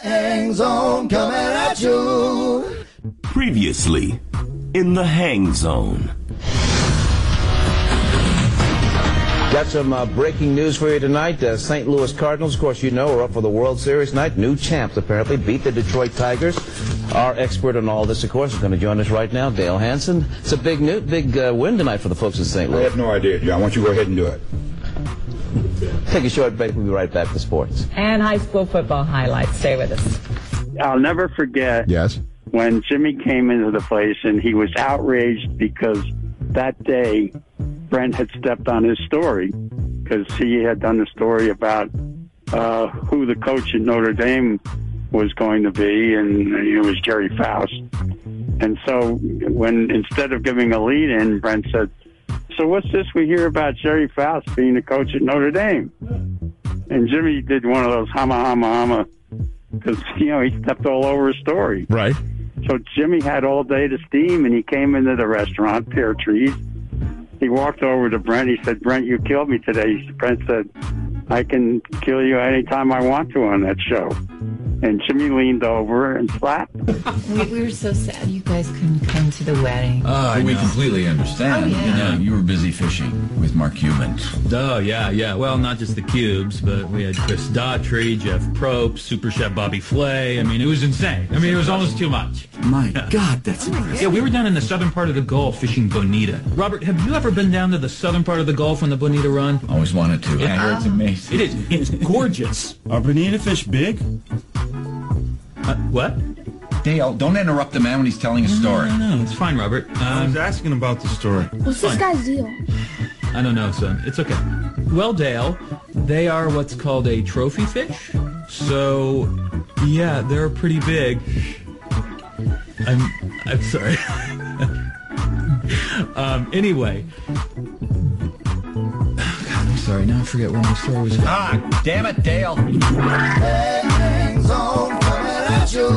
Hang Zone coming at you. Previously in the Hang Zone. Got some breaking news for you tonight. St. Louis Cardinals, of course, you know, are up for the World Series tonight. New champs, apparently, beat the Detroit Tigers. Our expert on all this, of course, is going to join us right now, Dale Hansen. It's a big win tonight for the folks in St. Louis. I have no idea, John. Why don't you go ahead and do it? Take a short break. We'll be right back to sports. And high school football highlights. Stay with us. I'll never forget when Jimmy came into the place and he was outraged because that day Brent had stepped on his story because he had done a story about who the coach at Notre Dame was going to be, and it was Jerry Faust. And so when instead of giving a lead-in, Brent said, "So what's this we hear about Jerry Faust being the coach at Notre Dame?" And Jimmy did one of those hama because, you know, he stepped all over his story. Right. So Jimmy had all day to steam, and he came into the restaurant, Pear Trees. He walked over to Brent. He said, "Brent, you killed me today." Brent said, "I can kill you anytime I want to on that show." And Jimmy leaned over and slapped him. We were so sad you guys couldn't come to the wedding. We completely understand. Oh, yeah. You know, you were busy fishing with Mark Cuban. Oh, yeah. Well, not just the Cubes, but we had Chris Daughtry, Jeff Probst, Super Chef Bobby Flay. I mean, it was insane. I mean, it was almost too much. My God, that's impressive. Yeah, we were down in the southern part of the Gulf fishing bonita. Robert, have you ever been down to the southern part of the Gulf on the bonita run? Always wanted to. I heard it's amazing. It is. It's gorgeous. Are bonita fish big? What? Dale, don't interrupt the man when he's telling a story. No, it's fine, Robert. I was asking about the story. What's this guy's deal? I don't know, son. It's okay. Well, Dale, they are what's called a trophy fish. So, yeah, they're pretty big. I'm sorry. Anyway. God, I'm sorry. Now I forget where my story was going. Damn it, Dale. Hang Zone coming at you.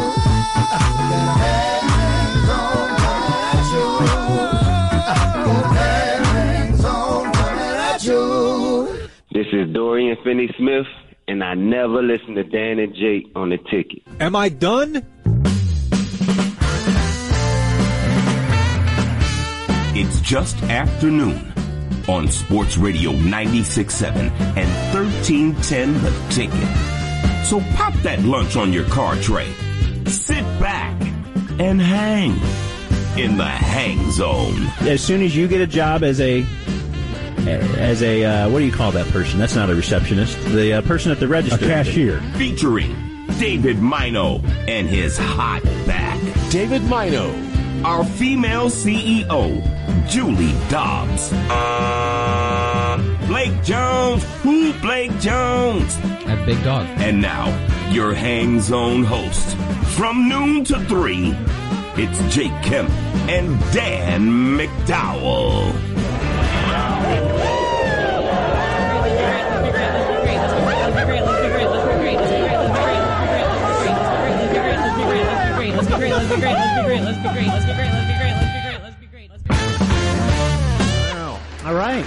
Hang Zone coming at you. Hang Zone coming at you. This is Dorian Finney-Smith, and I never listen to Dan and Jake on the ticket. Am I done? It's just afternoon on Sports Radio 96.7 and 1310 The Ticket. So pop that lunch on your car tray, sit back, and hang in the Hang Zone. As soon as you get a job as a what do you call that person? That's not a receptionist. The person at the register. A cashier. Featuring David Mino and his hot back. David Mino. Our female CEO, Julie Dobbs. Blake Jones. Who Blake Jones? That big dog. And now, your Hang Zone host. From noon to 3, it's Jake Kemp and Dan McDowell. Let's be great. Wow. All right.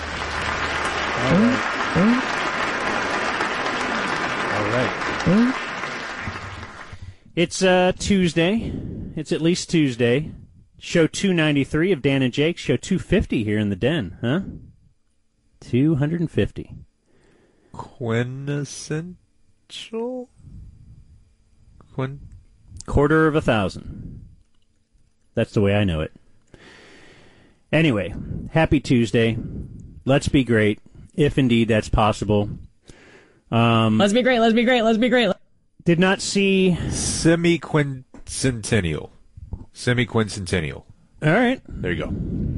It's Tuesday. It's at least Tuesday. Show 293 of Dan and Jake. Show 250 here in the den, huh? 250. Quintessential? Quarter of 1,000. That's the way I know it. Anyway, happy Tuesday. Let's be great, if indeed that's possible. Let's be great. Did not see... Semi-quincentennial. All right. There you go.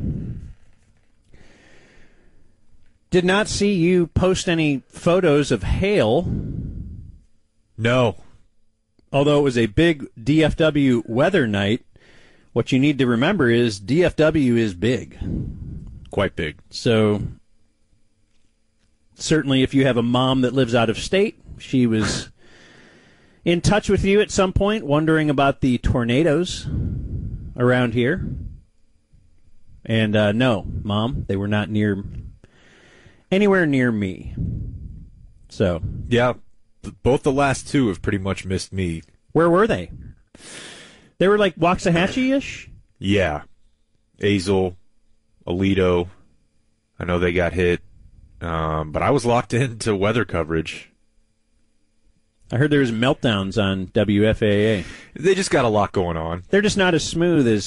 Did not see you post any photos of hail. No. Although it was a big DFW weather night, what you need to remember is DFW is big. Quite big. So, certainly if you have a mom that lives out of state, she was in touch with you at some point, wondering about the tornadoes around here. And no, Mom, they were not anywhere near me. So yeah, both the last two have pretty much missed me. Where were they? They were like Waxahachie-ish? Yeah. Azle, Alito. I know they got hit. But I was locked into weather coverage. I heard there was meltdowns on WFAA. They just got a lot going on. They're just not as smooth as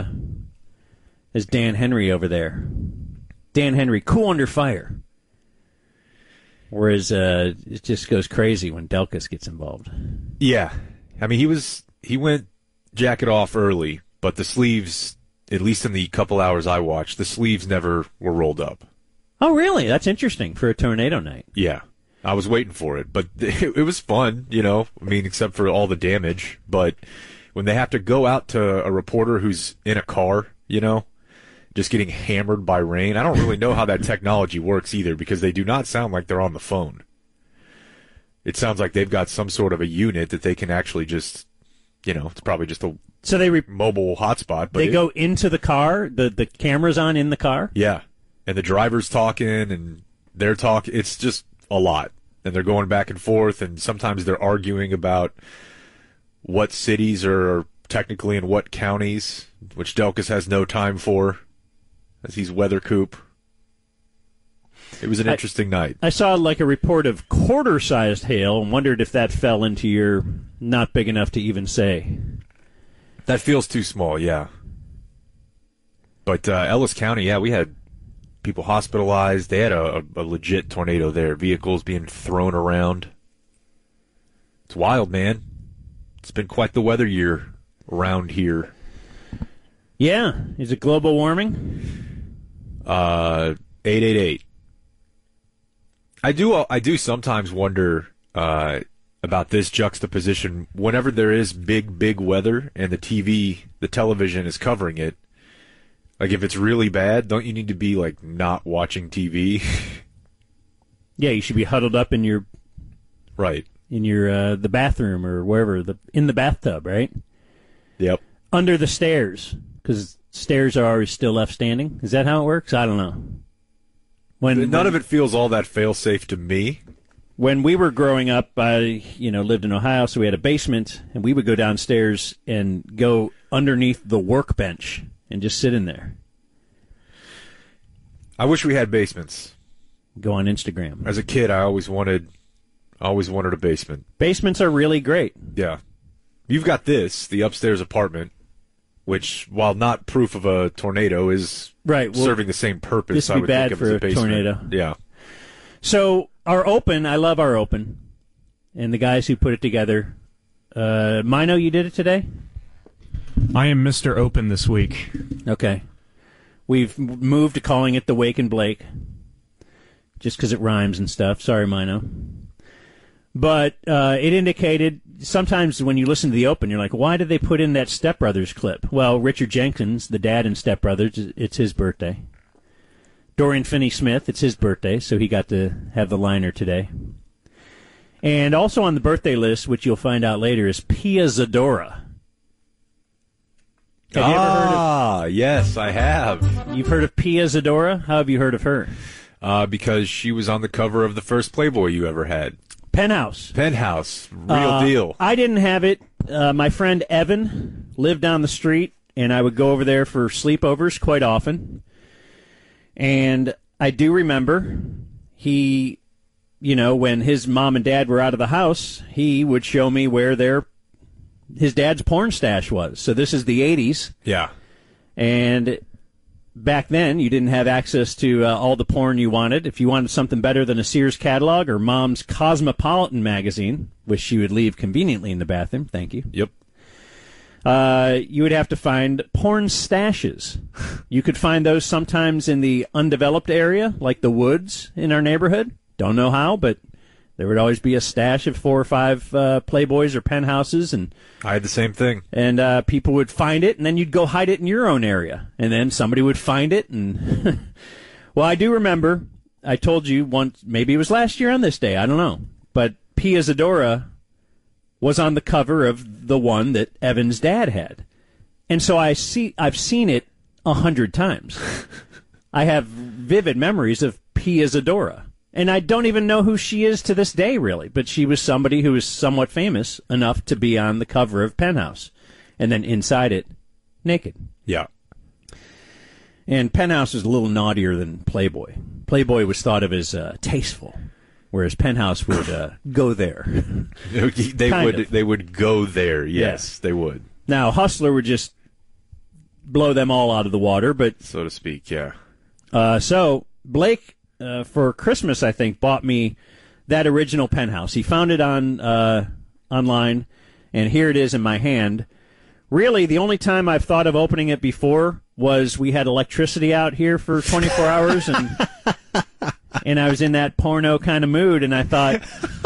Dan Henry over there. Dan Henry, cool under fire. Whereas it just goes crazy when Delkus gets involved. Yeah. I mean, he went jacket off early, but the sleeves, at least in the couple hours I watched, the sleeves never were rolled up. Oh, really? That's interesting for a tornado night. Yeah. I was waiting for it, but it was fun, you know, I mean, except for all the damage. But when they have to go out to a reporter who's in a car, you know, just getting hammered by rain, I don't really know how that technology works either, because they do not sound like they're on the phone. It sounds like they've got some sort of a unit that they can actually just, you know, it's probably just a mobile hotspot. But they go into the car, the camera's on in the car? Yeah. And the driver's talking and they're talking. It's just a lot. And they're going back and forth, and sometimes they're arguing about what cities are technically in what counties, which Delkus has no time for, as he's weather coop. It was an interesting night. I saw like a report of quarter-sized hail and wondered if that fell into your not big enough to even say. That feels too small, yeah. But Ellis County, yeah, we had people hospitalized. They had a legit tornado there. Vehicles being thrown around. It's wild, man. It's been quite the weather year around here. Yeah. Is it global warming? 888. I do sometimes wonder about this juxtaposition. Whenever there is big weather and the television is covering it, like, if it's really bad, don't you need to be, like, not watching TV? Yeah, you should be huddled up in your... Right. In your, the bathroom or wherever, in the bathtub, right? Yep. Under the stairs, because stairs are always still left standing. Is that how it works? I don't know. None of it feels all that fail-safe to me. When we were growing up, I lived in Ohio, so we had a basement, and we would go downstairs and go underneath the workbench and just sit in there. I wish we had basements. Go on Instagram. As a kid, I always wanted a basement. Basements are really great. Yeah. You've got the upstairs apartment, which, while not proof of a tornado, is serving the same purpose. This would be bad for a tornado. Yeah. So our open, I love our open, and the guys who put it together. Mino, you did it today? I am Mr. Open this week. Okay. We've moved to calling it the Wake and Blake, just because it rhymes and stuff. Sorry, Mino. But it indicated, sometimes when you listen to the Open, you're like, why did they put in that Step Brothers clip? Well, Richard Jenkins, the dad in Step Brothers, it's his birthday. Dorian Finney-Smith, it's his birthday, so he got to have the liner today. And also on the birthday list, which you'll find out later, is Pia Zadora. Have you ever heard of... yes, I have. You've heard of Pia Zadora? How have you heard of her? Because she was on the cover of the first Playboy you ever had. Penthouse. Real deal. I didn't have it. My friend Evan lived down the street, and I would go over there for sleepovers quite often. And I do remember he, when his mom and dad were out of the house, he would show me where his dad's porn stash was. So this is the 80s. Yeah. And back then, you didn't have access to all the porn you wanted. If you wanted something better than a Sears catalog or Mom's Cosmopolitan magazine, which she would leave conveniently in the bathroom, thank you. Yep. You would have to find porn stashes. You could find those sometimes in the undeveloped area, like the woods in our neighborhood. Don't know how, but there would always be a stash of 4 or 5 Playboys or penthouses. And I had the same thing. And people would find it, and then you'd go hide it in your own area. And then somebody would find it. And well, I do remember, I told you once, maybe it was last year on this day, I don't know. But Pia Zadora was on the cover of the one that Evan's dad had. And so I've seen it 100 times. I have vivid memories of Pia Zadora. And I don't even know who she is to this day, really. But she was somebody who was somewhat famous enough to be on the cover of Penthouse. And then inside it, naked. Yeah. And Penthouse was a little naughtier than Playboy. Playboy was thought of as tasteful, whereas Penthouse would go there. They would go there, yes, they would. Now, Hustler would just blow them all out of the water, but... So to speak, yeah. So, Blake... for Christmas, I think, bought me that original Penthouse. He found it on online, and here it is in my hand. Really, the only time I've thought of opening it before was we had electricity out here for 24 hours, and I was in that porno kind of mood, and I thought...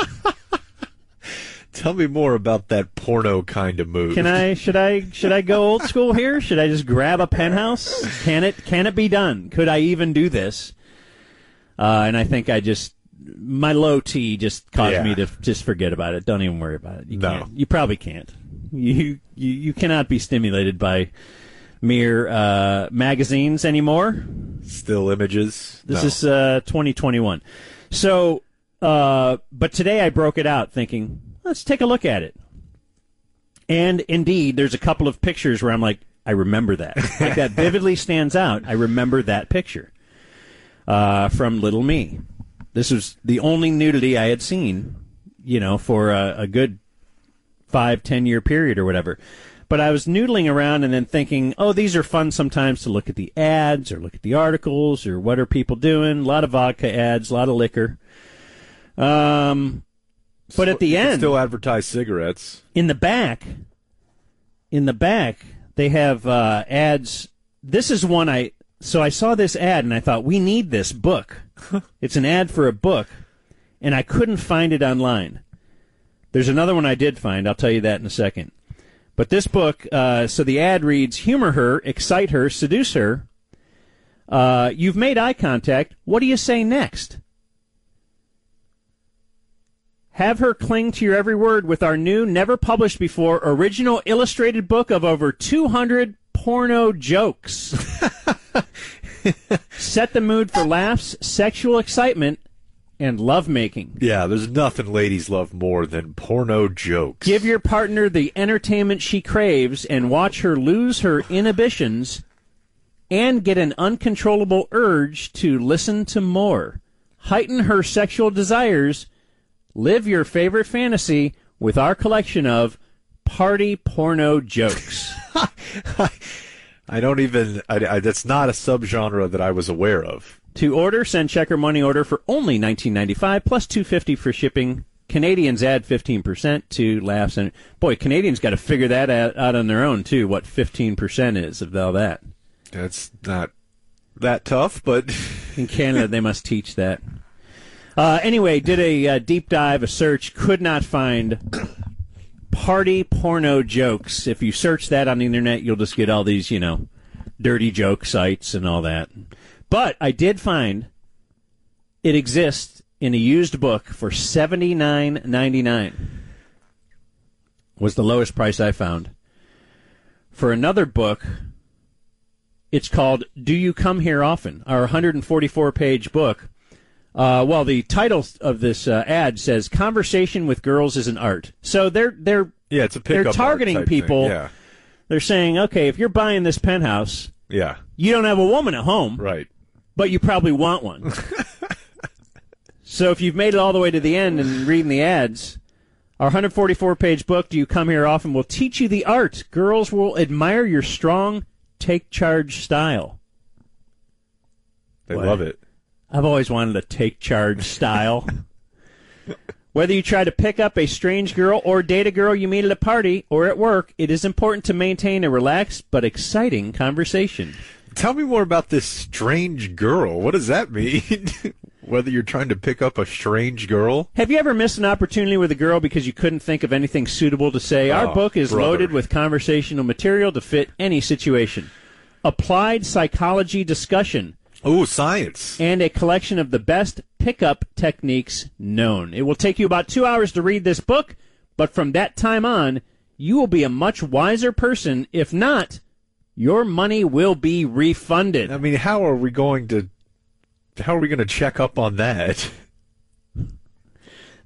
Tell me more about that porno kind of mood. Should I go old school here? Should I just grab a Penthouse? Can it be done? Could I even do this? And I think my low T just caused me to just forget about it. Don't even worry about it. You probably can't. You cannot be stimulated by mere magazines anymore. Still images. This is 2021. So, but today I broke it out thinking, let's take a look at it. And indeed, there's a couple of pictures where I'm like, I remember that. Like that vividly stands out. I remember that picture. From Little Me. This was the only nudity I had seen, for a good 5-10 year period or whatever. But I was noodling around and then thinking, oh, these are fun sometimes to look at the ads or look at the articles or what are people doing. A lot of vodka ads, a lot of liquor. But at the end... still advertise cigarettes. In the back, they have ads. This is one So I saw this ad, and I thought, we need this book. It's an ad for a book, and I couldn't find it online. There's another one I did find. I'll tell you that in a second. But this book, so the ad reads, humor her, excite her, seduce her. You've made eye contact. What do you say next? Have her cling to your every word with our new, never-published-before, original illustrated book of over 200 porno jokes. Set the mood for laughs, sexual excitement, and lovemaking. Yeah, there's nothing ladies love more than porno jokes. Give your partner the entertainment she craves and watch her lose her inhibitions and get an uncontrollable urge to listen to more. Heighten her sexual desires. Live your favorite fantasy with our collection of party porno jokes. That's not a subgenre that I was aware of. To order, send check or money order for only $19.95 plus $2.50 for shipping. Canadians add 15% to laughs. And boy, Canadians got to figure that out on their own, too, what 15% is of all that. That's not that tough, but... In Canada, they must teach that. Anyway, did a deep dive, a search, could not find... party porno jokes. If you search that on the internet, you'll just get all these, dirty joke sites and all that. But I did find it exists in a used book for $79.99. Was the lowest price I found. For another book, it's called Do You Come Here Often? Our 144-page book. Well, the title of this ad says "Conversation with Girls is an Art." So they're it's a pickup they're targeting art type people. Thing. Yeah. They're saying, okay, if you're buying this Penthouse, you don't have a woman at home, right? But you probably want one. So if you've made it all the way to the end and reading the ads, our 144-page book, Do You Come Here Often, will teach you the art. Girls will admire your strong, take charge style. They love it. I've always wanted a take charge style. Whether you try to pick up a strange girl or date a girl you meet at a party or at work, it is important to maintain a relaxed but exciting conversation. Tell me more about this strange girl. What does that mean? Whether you're trying to pick up a strange girl? Have you ever missed an opportunity with a girl because you couldn't think of anything suitable to say? Our book is loaded with conversational material to fit any situation. Applied psychology discussion. Oh, science. And a collection of the best pickup techniques known. It will take you about 2 hours to read this book, but from that time on, you will be a much wiser person. If not, your money will be refunded. I mean, how are we going to check up on that?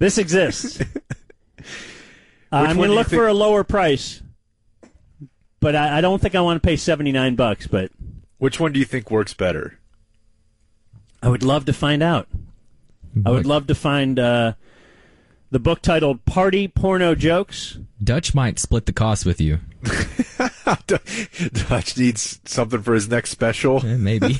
This exists. I'm going to look for a lower price, but I don't think I want to pay $79. But which one do you think works better? I would love to find out. I would love to find the book titled Party Porno Jokes. Dutch might split the cost with you. Dutch needs something for his next special. Maybe.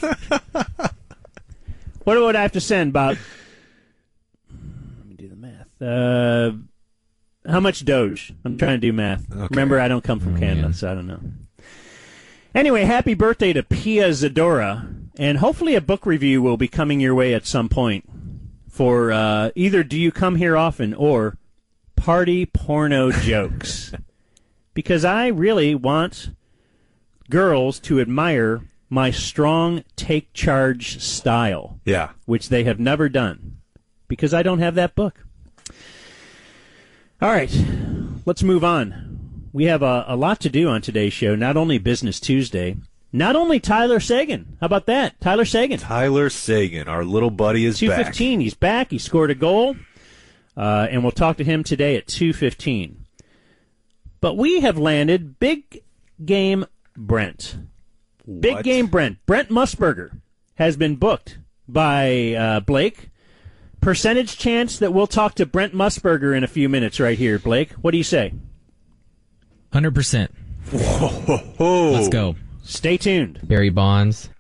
What would I have to send? About, let me do the math. How much Doge? I'm trying to do math. Okay. Remember, I don't come from Canada, so I don't know. Anyway, happy birthday to Pia Zadora, and hopefully a book review will be coming your way at some point for either Do You Come Here Often or Party Porno Jokes. Because I really want girls to admire my strong take charge style. Yeah. Which they have never done. Because I don't have that book. All right. Let's move on. We have a lot to do on today's show. Not only Business Tuesday, not only Tyler Sagan. How about that? Tyler Sagan. Tyler Sagan, our little buddy, is 2:15. He's back. He scored a goal. And we'll talk to him today at 2:15. But we have landed Big Game Brent. Big Game Brent. Brent Musburger has been booked by Blake. Percentage chance that we'll talk to Brent Musburger in a few minutes right here, Blake. What do you say? 100%. Whoa. Let's go. Stay tuned. Barry Bonds.